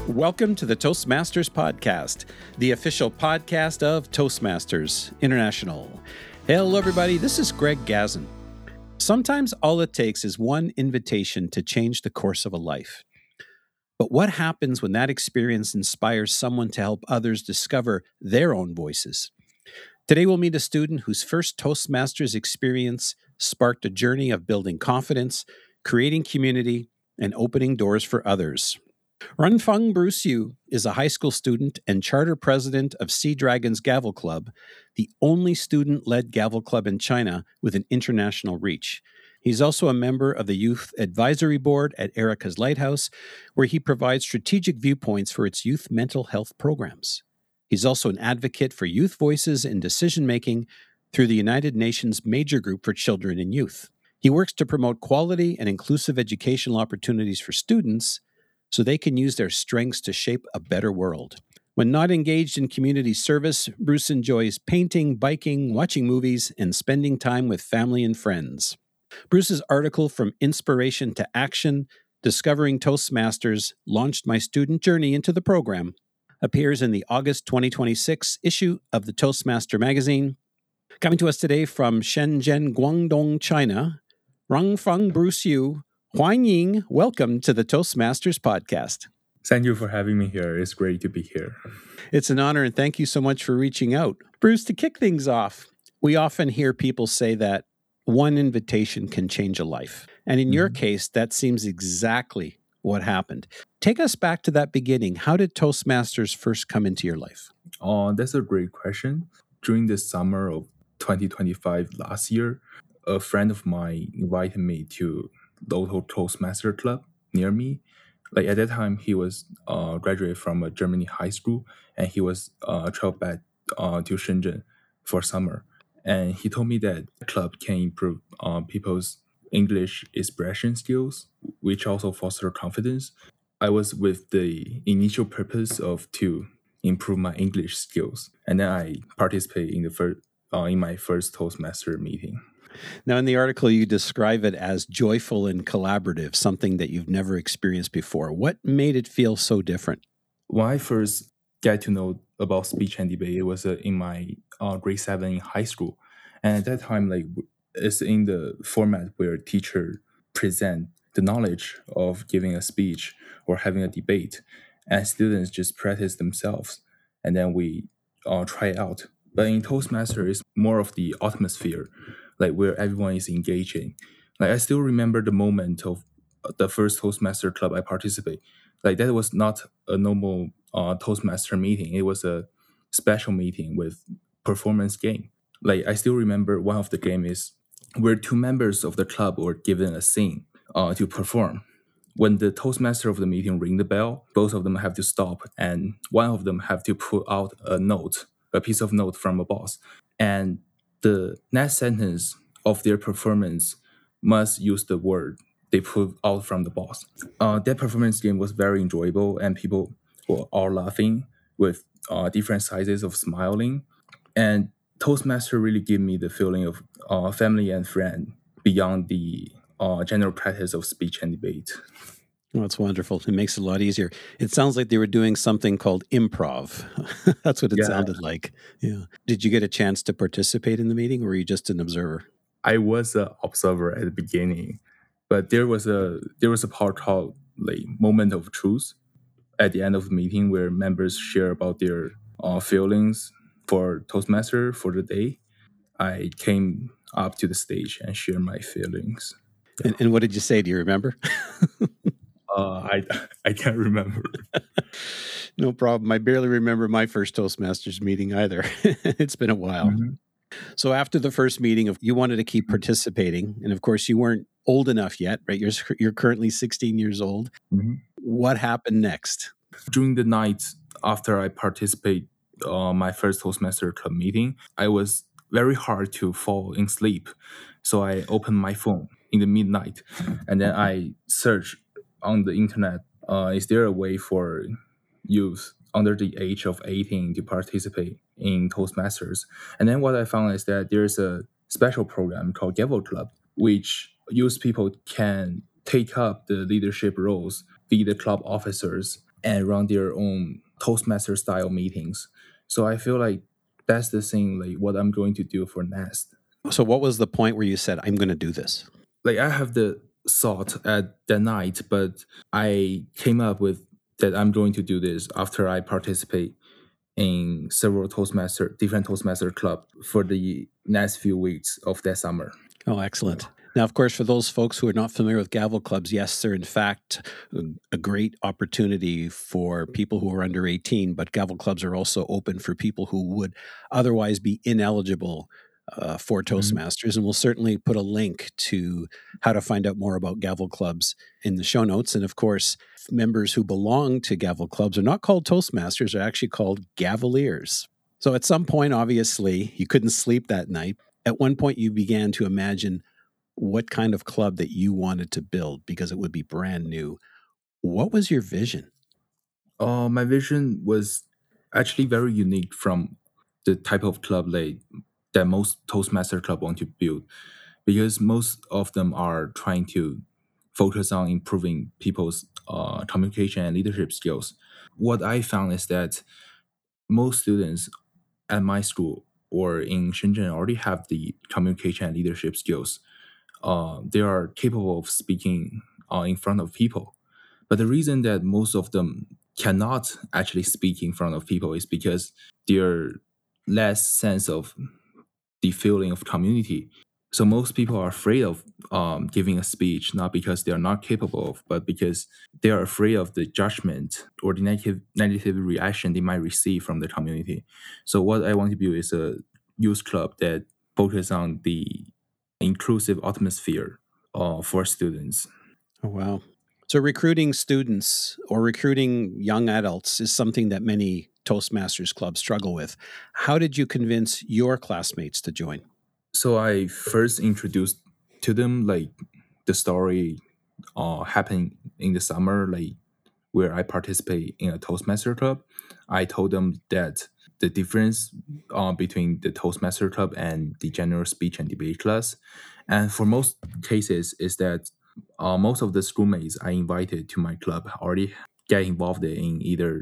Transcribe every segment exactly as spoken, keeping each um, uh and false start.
Welcome to the Toastmasters Podcast, the official podcast of Toastmasters International. Hello, everybody. This is Greg Gazin. Sometimes all it takes is one invitation to change the course of a life. But what happens when that experience inspires someone to help others discover their own voices? Today, we'll meet a student whose first Toastmasters experience sparked a journey of building confidence, creating community, and opening doors for others. Runfeng Bruce Yu is a high school student and charter president of Sea Dragons Gavel Club, the only student-led gavel club in China with an international reach. He's also a member of the Youth Advisory Board at Erica's Lighthouse, where he provides strategic viewpoints for its youth mental health programs. He's also an advocate for youth voices in decision-making through the United Nations Major Group for Children and Youth. He works to promote quality and inclusive educational opportunities for students so they can use their strengths to shape a better world. When not engaged in community service, Bruce enjoys painting, biking, watching movies, and spending time with family and friends. Bruce's article From Inspiration to Action, Discovering Toastmasters Launched My Student Journey into the Program, appears in the August twenty twenty-six issue of the Toastmaster magazine. Coming to us today from Shenzhen, Guangdong, China, Runfeng Bruce Yu. Huan Ying, welcome to the Toastmasters Podcast. Thank you for having me here. It's great to be here. It's an honor, and thank you so much for reaching out. Bruce, to kick things off, we often hear people say that one invitation can change a life. And in mm-hmm. your case, that seems exactly what happened. Take us back to that beginning. How did Toastmasters first come into your life? Oh, that's a great question. During the summer of twenty twenty-five last year, a friend of mine invited me to local Toastmaster club near me. Like at that time, he was uh, graduated from a Germany high school, and he was uh, traveled back uh, to Shenzhen for summer. And he told me that the club can improve uh, people's English expression skills, which also foster confidence. I was with the initial purpose of to improve my English skills, and then I participated in the first uh, in my first Toastmaster meeting. Now, in the article, you describe it as joyful and collaborative, something that you've never experienced before. What made it feel so different? When I first got to know about speech and debate, it was uh, in my uh, grade seven in high school. And at that time, like it's in the format where teacher present the knowledge of giving a speech or having a debate, and students just practice themselves, and then we uh, try it out. But in Toastmaster, it's more of the atmosphere, like where everyone is engaging. Like I still remember the moment of the first Toastmaster club I participated. Like that was not a normal uh, Toastmaster meeting. It was a special meeting with performance game. Like I still remember one of the game is where two members of the club were given a scene uh, to perform. When the Toastmaster of the meeting ring the bell, both of them have to stop, and one of them have to put out a note, a piece of note from a boss. And the next sentence of their performance must use the word they put out from the boss. Uh, that performance game was very enjoyable, and people were all laughing with uh, different sizes of smiling. And Toastmaster really gave me the feeling of uh, family and friend beyond the uh, general practice of speech and debate. Well, that's wonderful. It makes it a lot easier. It sounds like they were doing something called improv. That's what it Yeah. sounded like. Yeah. Did you get a chance to participate in the meeting, or were you just an observer? I was an observer at the beginning, but there was a there was a part called like moment of truth at the end of the meeting where members share about their uh, feelings for Toastmaster for the day. I came up to the stage and shared my feelings. And, and what did you say? Do you remember? Uh, I I can't remember. No problem. I barely remember my first Toastmasters meeting either. It's been a while. Mm-hmm. So after the first meeting, you wanted to keep participating. And of course, you weren't old enough yet, right? You're, you're currently sixteen years old. Mm-hmm. What happened next? During the night after I participate uh, my first Toastmaster club meeting, I was very hard to fall in sleep. So I opened my phone in the midnight, and then I searched on the internet, uh, is there a way for youth under the age of eighteen to participate in Toastmasters? And then what I found is that there's a special program called Gavel Club, which youth people can take up the leadership roles, be the club officers, and run their own Toastmaster style meetings. So I feel like that's the thing, like what I'm going to do for next. So, what was the point where you said, I'm going to do this? Like I have the thought at that night, but I came up with that I'm going to do this after I participate in several Toastmaster, different Toastmaster club for the next few weeks of that summer. Oh, excellent. Now, of course, for those folks who are not familiar with gavel clubs, yes, they're in fact a great opportunity for people who are under eighteen, but gavel clubs are also open for people who would otherwise be ineligible uh, for Toastmasters. And we'll certainly put a link to how to find out more about gavel clubs in the show notes. And of course, members who belong to gavel clubs are not called Toastmasters, they're actually called Gaveliers. So at some point, obviously, you couldn't sleep that night. At one point, you began to imagine what kind of club that you wanted to build because it would be brand new. What was your vision? Uh, my vision was actually very unique from the type of club like, that most Toastmaster club want to build, because most of them are trying to focus on improving people's uh, communication and leadership skills. What I found is that most students at my school or in Shenzhen already have the communication and leadership skills. Uh, they are capable of speaking uh, in front of people. But the reason that most of them cannot actually speak in front of people is because their less sense of the feeling of community. So most people are afraid of um, giving a speech, not because they are not capable of, but because they are afraid of the judgment or the negative negative reaction they might receive from the community. So what I want to build is a youth club that focuses on the inclusive atmosphere uh, for students. Oh, wow. So recruiting students or recruiting young adults is something that many Toastmasters clubs struggle with. How did you convince your classmates to join? So I first introduced to them like the story uh, happened in the summer, like where I participate in a Toastmaster club. I told them that the difference uh, between the Toastmaster club and the general speech and debate class, and for most cases, is that uh, most of the schoolmates I invited to my club already get involved in either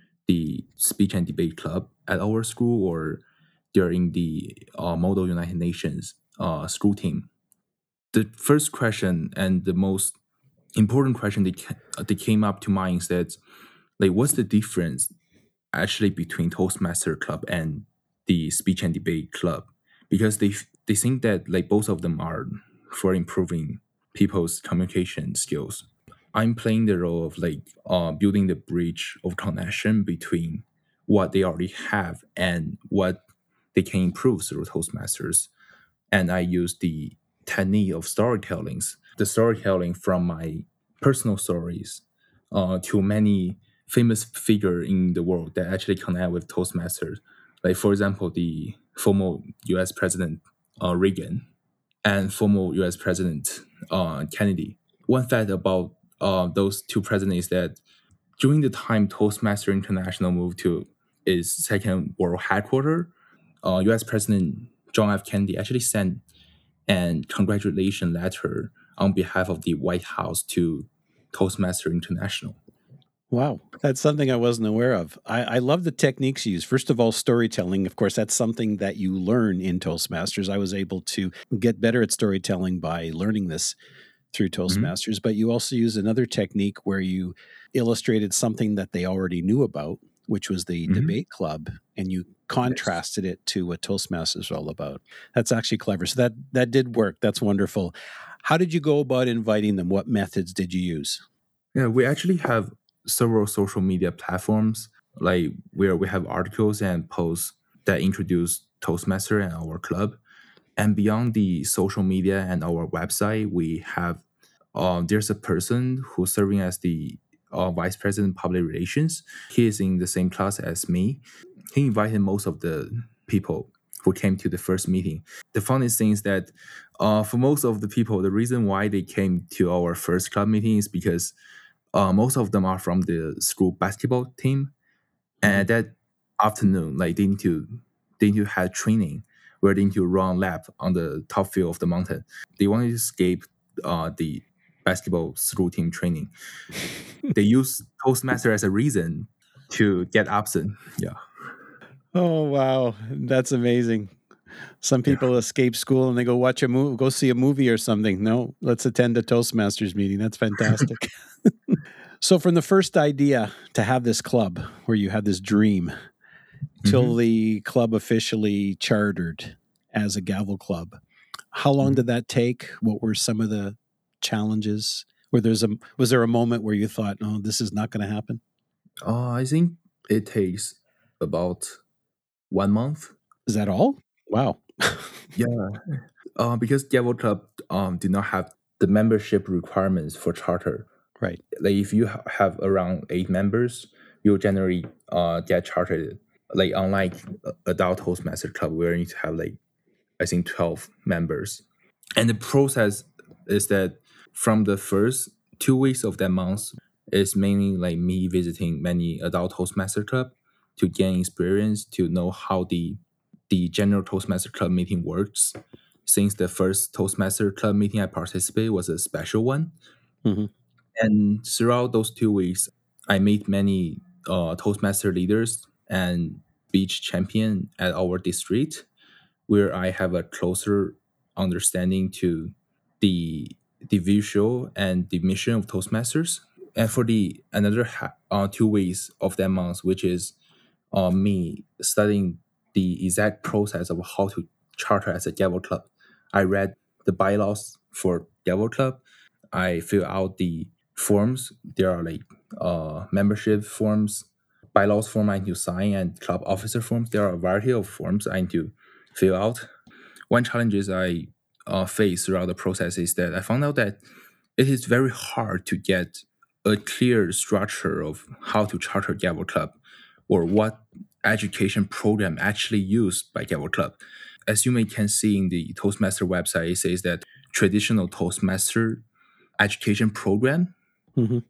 the speech and debate club at our school or they're in the uh, Model United Nations uh, school team. The first question and the most important question that, ca- that came up to mind is that, like, what's the difference actually between Toastmaster Club and the Speech and Debate Club? Because they f- they think that like both of them are for improving people's communication skills. I'm playing the role of like uh, building the bridge of connection between what they already have and what they can improve through Toastmasters. And I use the technique of storytellings, the storytelling from my personal stories uh, to many famous figure in the world that actually connect with Toastmasters. Like for example, the former U S President uh, Reagan and former U S President uh, Kennedy. One fact about uh, those two presidents is that during the time Toastmaster International moved to its second world headquarters, uh, U S President John F. Kennedy actually sent an congratulation letter on behalf of the White House to Toastmaster International. Wow, that's something I wasn't aware of. I, I love the techniques you use. First of all, storytelling. Of course, that's something that you learn in Toastmasters. I was able to get better at storytelling by learning this through Toastmasters, mm-hmm. but you also use another technique where you illustrated something that they already knew about, which was the mm-hmm. debate club, and you contrasted yes. it to what Toastmasters is all about. That's actually clever. So that that did work. That's wonderful. How did you go about inviting them? What methods did you use? Yeah, we actually have several social media platforms, like where we have articles and posts that introduce Toastmaster and our club. And beyond the social media and our website, we have uh, there's a person who's serving as the uh, vice president of public relations. He is in the same class as me. He invited most of the people who came to the first meeting. The funniest thing is that uh, for most of the people, the reason why they came to our first club meeting is because uh, most of them are from the school basketball team. Mm-hmm. And that afternoon, like they need to they need to have training where they need to run lap on the top field of the mountain. They wanted to escape uh, the basketball through team training. They use Toastmaster as a reason to get absent. Yeah. Oh, wow. That's amazing. Some people Yeah. escape school and they go watch a movie, go see a movie or something. No, let's attend a Toastmasters meeting. That's fantastic. So from the first idea to have this club where you had this dream till Mhm. the club officially chartered as a Gavel Club, how long Mhm. did that take? What were some of the challenges? Where there's a was there a moment where you thought, "Oh, this is not going to happen"? Uh, I think it takes about one month. Is that all? Wow. Yeah. Uh, because Gavel Club um do not have the membership requirements for charter. Right. Like if you ha- have around eight members, you'll generally uh get chartered. Like unlike uh, adult Toastmaster Club, where you need to have like I think twelve members. And the process is that from the first two weeks of that month is mainly like me visiting many adult Toastmaster Club to gain experience to know how the the general Toastmaster Club meeting works. Since the first Toastmaster Club meeting I participated was a special one. Mhm. And throughout those two weeks, I met many uh, Toastmaster leaders and beach champion at our district, where I have a closer understanding to the the visual and the mission of Toastmasters. And for the another ha- uh, two weeks of that month, which is uh, me studying the exact process of how to charter as a Gavel Club. I read the bylaws for Gavel Club. I fill out the forms. There are like uh, membership forms, bylaws form I need to sign, and club officer forms. There are a variety of forms I need to fill out. One challenge is I uh, face throughout the process is that I found out that it is very hard to get a clear structure of how to charter Gavel Club or what education program actually used by Gavel Club. As you may can see in the Toastmaster website, it says that traditional Toastmaster education program, Mhm.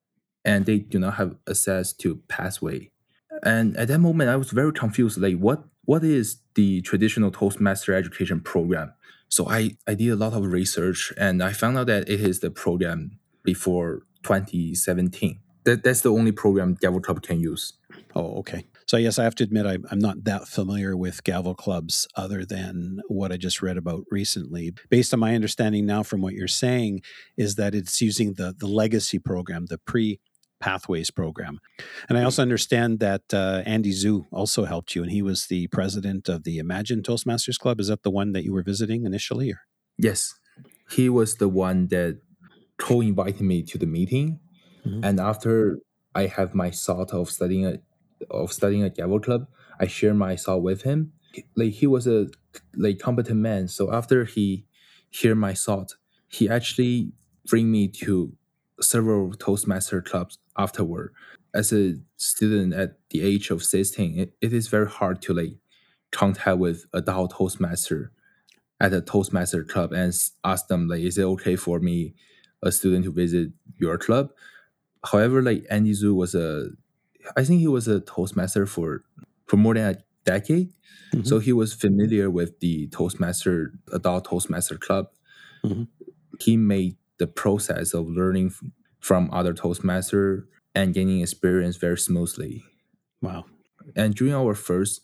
and they do not have access to pathway. And at that moment, I was very confused. Like, what what is the traditional Toastmaster education program? So I, I did a lot of research, and I found out that it is the program before twenty seventeen. That, that's the only program Gavel Club can use. Oh, okay. So yes, I have to admit I, I'm not that familiar with Gavel Clubs other than what I just read about recently. Based on my understanding now from what you're saying is that it's using the, the legacy program, the pre-Pathways program. And I also understand that uh, Andy Zhu also helped you, and he was the president of the Imagine Toastmasters Club. Is that the one that you were visiting initially? Or? Yes, he was the one that co-invited me to the meeting. Mhm. And after I have my thought of studying a of studying a Gavel Club, I share my thought with him. Like he was a like competent man. So after he hear my thought, he actually bring me to several Toastmaster clubs afterward. As a student at the age of sixteen, it, it is very hard to like contact with adult Toastmaster at a Toastmaster club and s- ask them like, is it okay for me, a student, to visit your club? However, like Andy Zhu was a, I think he was a Toastmaster for for more than a decade, Mhm. so he was familiar with the Toastmaster adult Toastmaster club. Mhm. He made the process of learning f- from other Toastmaster and gaining experience very smoothly. Wow. And during our first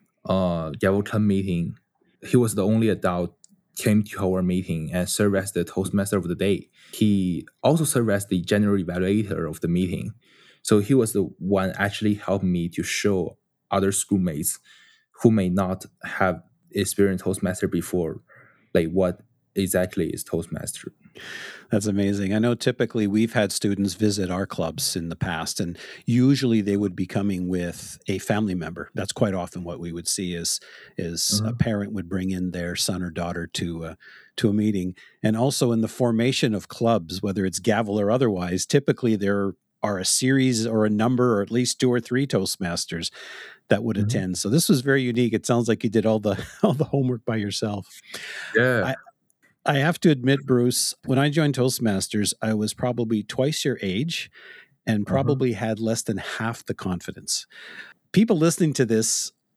uh, Gavel Club meeting, he was the only adult came to our meeting and served as the Toastmaster of the day. He also served as the general evaluator of the meeting. So he was the one actually helped me to show other schoolmates who may not have experienced Toastmaster before, like what exactly is Toastmaster. That's amazing. I know typically we've had students visit our clubs in the past, and usually they would be coming with a family member. That's quite often what we would see is is a Uh-huh. parent would bring in their son or daughter to a, to a meeting. And also in the formation of clubs, whether it's Gavel or otherwise, typically there are a series or a number or at least two or three Toastmasters that would Mhm. attend. So this was very unique. It sounds like you did all the all the homework by yourself. Yeah. I, I have to admit, Bruce, when I joined Toastmasters, I was probably twice your age and Uh-huh. probably had less than half the confidence. People listening to this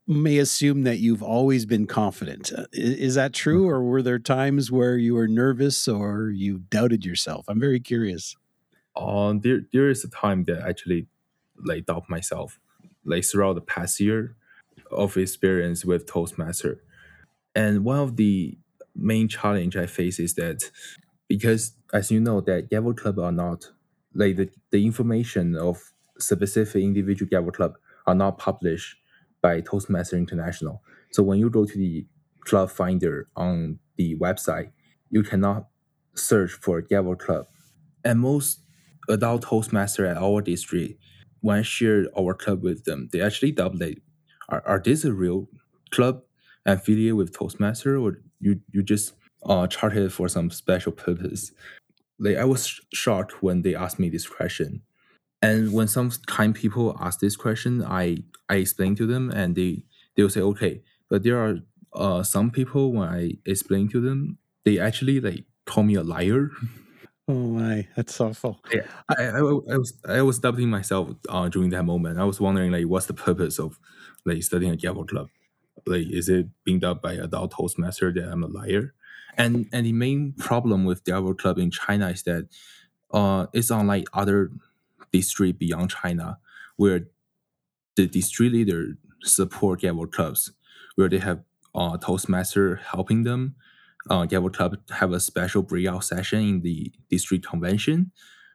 may assume that you've always been confident. Uh, i- Is that true, or were there times where you were nervous or you doubted yourself? I'm very curious. Uh, there there is a time that I actually like doubt myself, like throughout the past year of experience with Toastmaster. And one of the main challenge I face is that because as you know that Gavel Club are not like the, the information of specific individual Gavel Club are not published by Toastmaster International. So when you go to the club finder on the website, you cannot search for Gavel Club. And most adult Toastmaster at our district, when I shared our club with them, they actually doubt like, are, are this a real club affiliate with Toastmaster, or you you just uh, charted for some special purpose? Like I was sh- shocked when they asked me this question. And when some kind people ask this question, I I explain to them, and they they will say okay. But there are uh, some people when I explain to them, they actually like call me a liar. Oh my, that's awful. Yeah, I, I, I, I was I was doubting myself uh, during that moment. I was wondering like, what's the purpose of like studying a Gavel Club? Like, is it being done by adult Toastmaster that I'm a liar? And and the main problem with Gavel Club in China is that uh, it's unlike other district beyond China, where the district leader support Gavel clubs, where they have uh, Toastmaster helping them. Uh, Gavel club have a special breakout session in the district convention,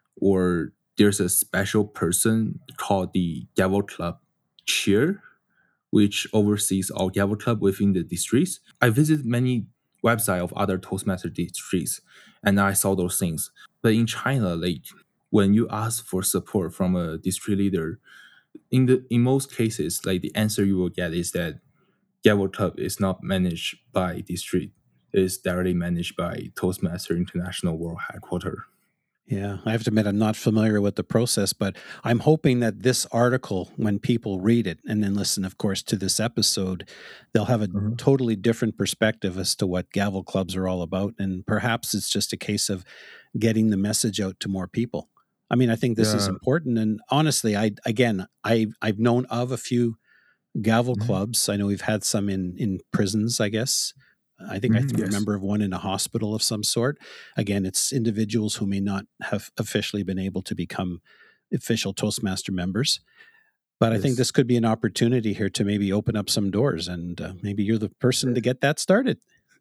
or there's a special person called the Gavel Club Chair, which oversees all Gavel Club within the districts. I visited many websites of other Toastmaster districts, and I saw those things. But in China, like when you ask for support from a district leader, in the in most cases, like the answer you will get is that Gavel Club is not managed by district; it is directly managed by Toastmaster International World Headquarters. yeah, I have to admit I'm not familiar with the process, but I'm hoping that this article, when people read it and then listen, of course, to this episode, they'll have a Mhm. totally different perspective as to what gavel clubs are all about, and perhaps it's just a case of getting the message out to more people. I mean, I think this is Yeah. important, and honestly, I again, I I've known of a few gavel Mhm. clubs. I know we've had some in in prisons, I guess. I think I Mhm. Yes. remember of one in a hospital of some sort. Again, it's individuals who may not have officially been able to become official Toastmaster members. But I think Yes. this could be an opportunity here to maybe open up some doors, and uh, maybe you're the person to get that started.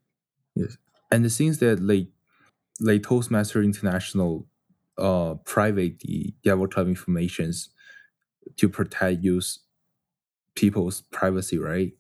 Yes. And the things that like like Toastmaster International uh private the Gavel Club informations to protect use people's privacy, right?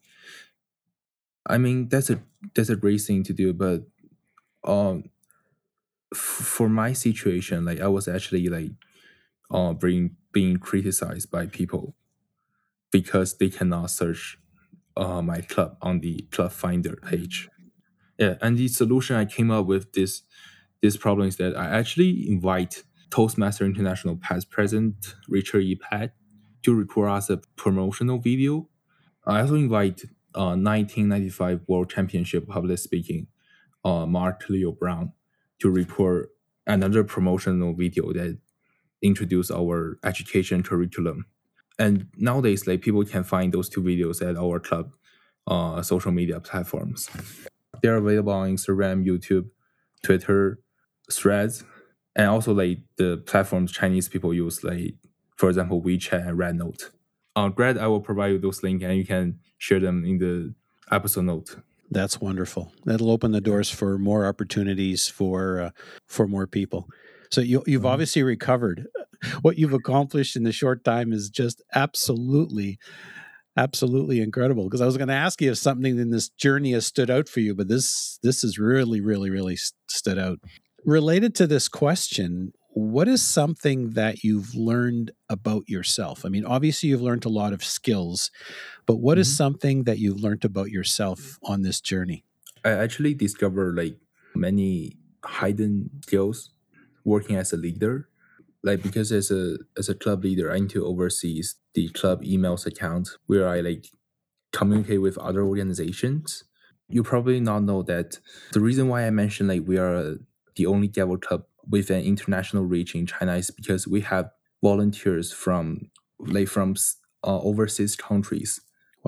I mean that's a that's a great thing to do, but um f- for my situation, like I was actually like uh being being criticized by people because they cannot search uh my club on the club finder page. Yeah, and the solution I came up with this this problem is that I actually invite Toastmaster International past president Richard E. Pat to record us a promotional video. I also invite uh, nineteen ninety-five World Championship public speaking uh, Mark Leo Brown to report another promotional video that introduce our education curriculum. And nowadays, like people can find those two videos at our club uh, social media platforms. They're available on Instagram, YouTube, Twitter, Threads, and also like the platforms Chinese people use, like for example WeChat and RedNote. Uh, Grad, I will provide you those links and you can share them in the episode note. That's wonderful. That'll open the doors for more opportunities for uh, for more people. So you, you've Mhm. obviously recovered. What you've accomplished in the short time is just absolutely, absolutely incredible. Because I was going to ask you if something in this journey has stood out for you, but this this has really, really, really st- stood out. Related to this question, what is something that you've learned about yourself? I mean, obviously you've learned a lot of skills, but what is Mhm. something that you've learned about yourself on this journey? I actually discovered like many hidden skills working as a leader. Like because as a as a club leader, I need to oversee the club emails account where I like communicate with other organizations. You probably not know that the reason why I mentioned like we are the only Gavel club with an international reach in China is because we have volunteers from like from uh, overseas countries. Wow.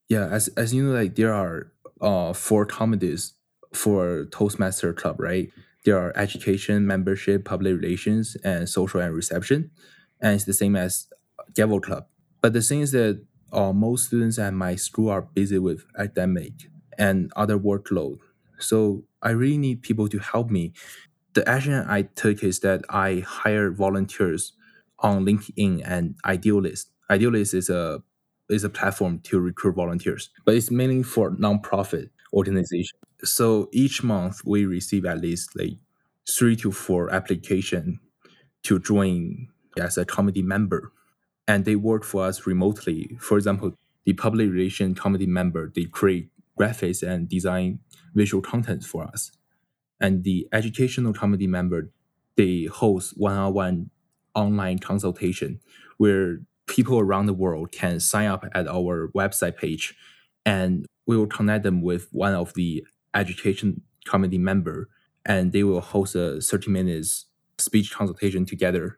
Yeah, as as you know, like there are uh four committees for Toastmaster Club, right? There are education, membership, public relations, and social and reception, and it's the same as Gavel Club. But the thing is that uh, most students at my school are busy with academic and other workload, so I really need people to help me. The action I took is that I hired volunteers on LinkedIn and Idealist. Idealist is a is a platform to recruit volunteers, but it's mainly for nonprofit organization. So each month we receive at least like three to four application to join as a committee member, and they work for us remotely. For example, the public relation committee member, they create graphics and design visual content for us, and the educational committee member, they host one-on-one online consultation where people around the world can sign up at our website page, and we will connect them with one of the education committee member, and they will host a thirty minutes speech consultation together.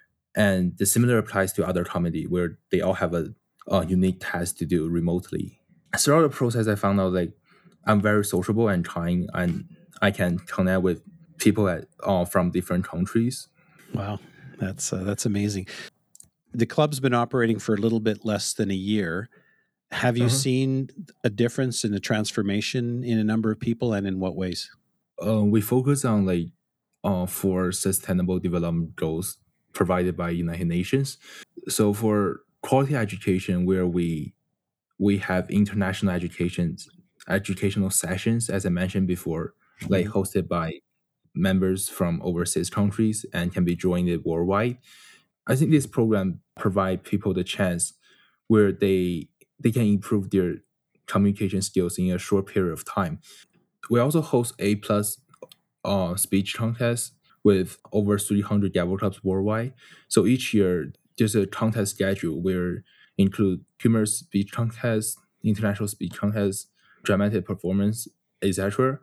And the similar applies to other committee where they all have a, a unique task to do remotely. Throughout the process, I found out like I'm very sociable and kind, and I can connect with people at uh, from different countries. Wow, that's uh, that's amazing. The club's been operating for a little bit less than a year. Have you Uh-huh. seen a difference in the transformation in a number of people, and in what ways? Uh, we focus on like uh, four sustainable development goals provided by United Nations. So for quality education, where we we have international education educational sessions, as I mentioned before, like Mhm. hosted by members from overseas countries and can be joined worldwide. I think this program provide people the chance where they they can improve their communication skills in a short period of time. We also host A plus uh, speech contests with over three hundred Gavel Clubs worldwide. So each year there's a contest schedule where include humorous speech contests, international speech contests, dramatic performance, et cetera.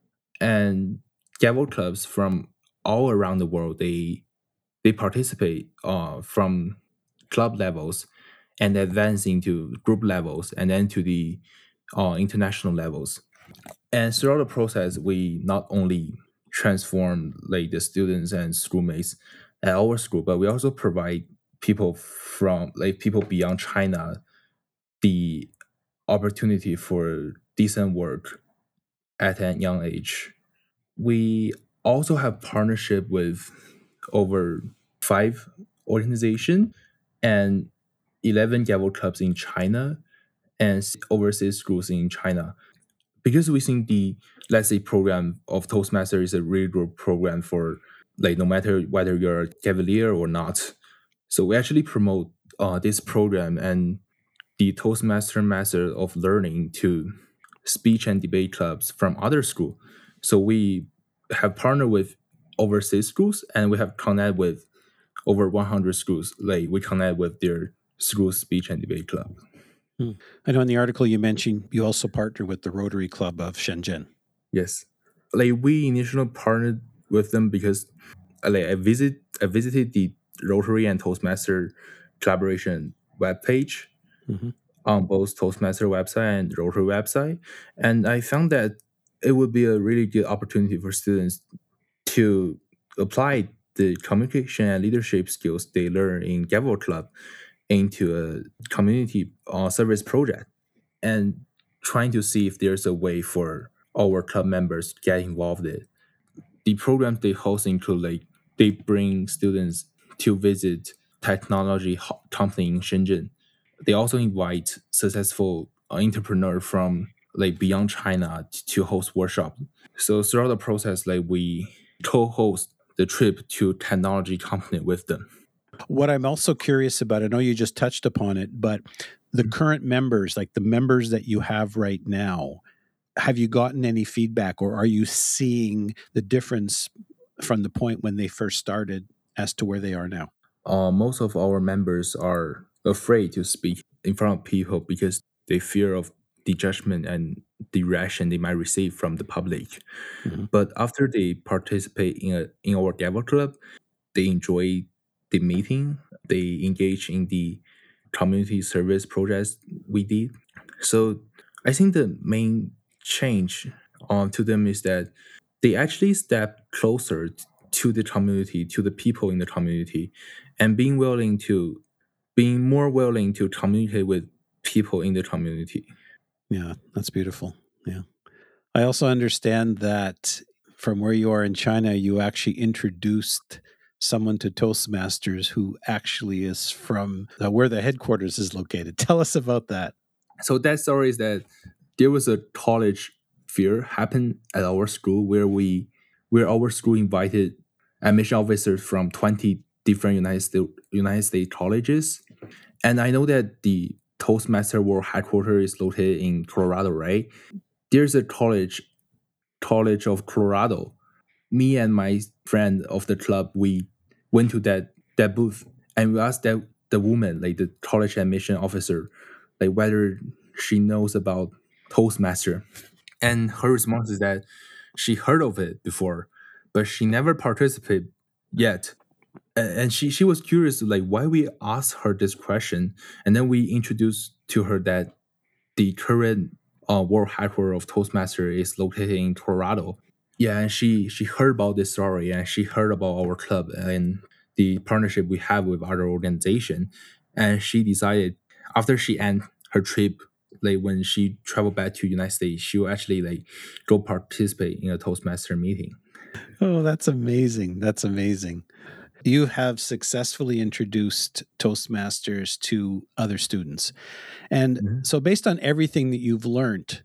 And Gavel Clubs from all around the world, they they participate uh, from club levels and advance into group levels and then to the uh, international levels. And throughout the process, we not only transform like the students and schoolmates at our school, but we also provide people from like people beyond China the opportunity for decent work at an young age. We also have partnership with over five organizations and eleven Gavel clubs in China and overseas schools in China. Because we think the, let's say, program of Toastmaster is a really good program for like no matter whether you're a Cavalier or not. So we actually promote uh, this program and the Toastmaster Master of Learning to speech and debate clubs from other schools. So we have partnered with overseas schools and we have connect with over one hundred schools. Like we connect with their school speech and debate club. Hmm. I know in the article you mentioned you also partner with the Rotary Club of Shenzhen. Yes, like we initially partnered with them because uh, like I visit I visited the Rotary and Toastmaster collaboration webpage Hmm. on both Toastmaster website and Rotary website, and I found that it would be a really good opportunity for students to apply the communication and leadership skills they learn in Gavel Club into a community uh, service project, and trying to see if there's a way for our club members to get involved in it. The programs they host include like they bring students to visit technology ho- company in Shenzhen. They also invite successful uh, entrepreneur from like beyond China t- to host workshop. So throughout the process, like we co-host the trip to technology company with them. What I'm also curious about, I know you just touched upon it, but the current members, like the members that you have right now, have you gotten any feedback, or are you seeing the difference from the point when they first started as to where they are now? Uh, most of our members are afraid to speak in front of people because they fear of the judgment and the reaction they might receive from the public. Mhm. But after they participate in a in our Gavel Club, they enjoy the meeting. They engage in the community service projects we did. So I think the main change um, to them is that they actually step closer to the community, to the people in the community, and being willing to being more willing to communicate with people in the community. Yeah, that's beautiful. Yeah. I also understand that from where you are in China, you actually introduced someone to Toastmasters who actually is from uh, where the headquarters is located. Tell us about that. So that story is that there was a college fair happened at our school where we where our school invited admission officers from twenty different United States United States colleges. And I know that the Toastmaster World headquarters is located in Colorado, right? There's a college College of Colorado. Me and my friend of the club, we went to that that booth and we asked that the woman, like the college admission officer, like whether she knows about Toastmaster. And her response is that she heard of it before, but she never participated yet. A- And she, she was curious, like why we asked her this question, and then we introduced to her that the current uh, world headquarters of Toastmaster is located in Colorado. Yeah, and she she heard about this story and she heard about our club and the partnership we have with other organization, and she decided after she end her trip, like when she traveled back to United States, she will actually like go participate in a Toastmaster meeting. Oh, that's amazing. That's amazing. You have successfully introduced Toastmasters to other students. And Mhm. so, based on everything that you've learned,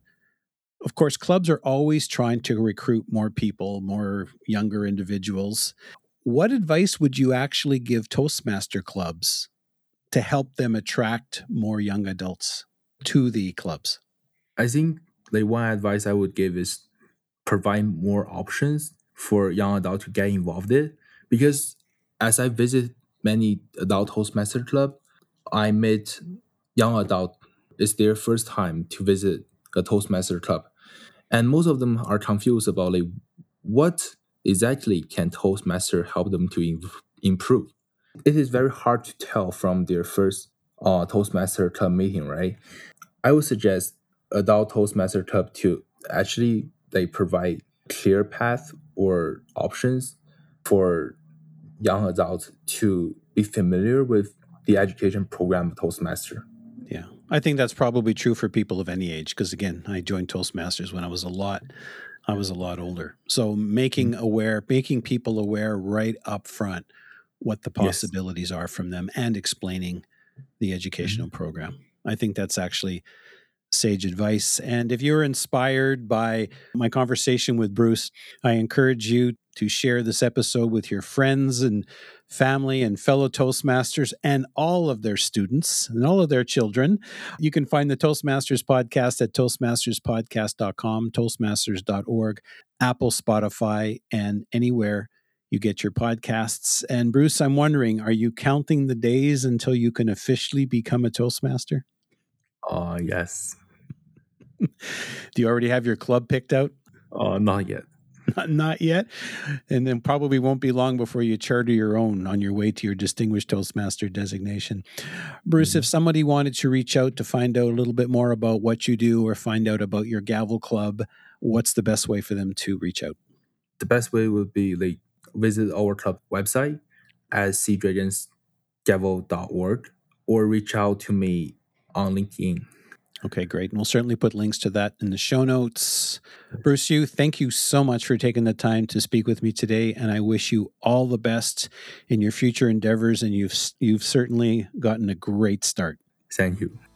of course, clubs are always trying to recruit more people, more younger individuals. What advice would you actually give Toastmaster clubs to help them attract more young adults to the clubs? I think like one advice I would give is provide more options for young adults to get involved in, because as I visit many adult Toastmaster club, I met young adult. It's their first time to visit a Toastmaster club, and most of them are confused about like what exactly can Toastmaster help them to im- improve. It is very hard to tell from their first uh, Toastmaster club meeting, right? I would suggest adult Toastmaster club to actually they provide clear path or options for young adults to be familiar with the education program of Toastmaster. Yeah. I think that's probably true for people of any age because again, I joined Toastmasters when I was a lot I was a lot older. So making aware, making people aware right up front what the Yes. possibilities are from them and explaining the Mhm. educational program. I think that's actually sage advice. And if you're inspired by my conversation with Bruce, I encourage you to share this episode with your friends and family and fellow Toastmasters and all of their students and all of their children. You can find the Toastmasters podcast at toastmasters podcast dot com, toastmasters dot org, Apple, Spotify, and anywhere you get your podcasts. And Bruce, I'm wondering, are you counting the days until you can officially become a Toastmaster? Uh, yes. Do you already have your club picked out? Uh, not yet. Not, not yet. And then probably won't be long before you charter your own on your way to your Distinguished Toastmaster designation. Bruce, if Mhm. somebody wanted to reach out to find out a little bit more about what you do or find out about your Gavel Club, what's the best way for them to reach out? The best way would be like visit our club website at sea dragons gavel dot org or reach out to me on LinkedIn. Okay, great. And we'll certainly put links to that in the show notes. Bruce Yu, thank you so much for taking the time to speak with me today. And I wish you all the best in your future endeavors. And you've you've certainly gotten a great start. Thank you.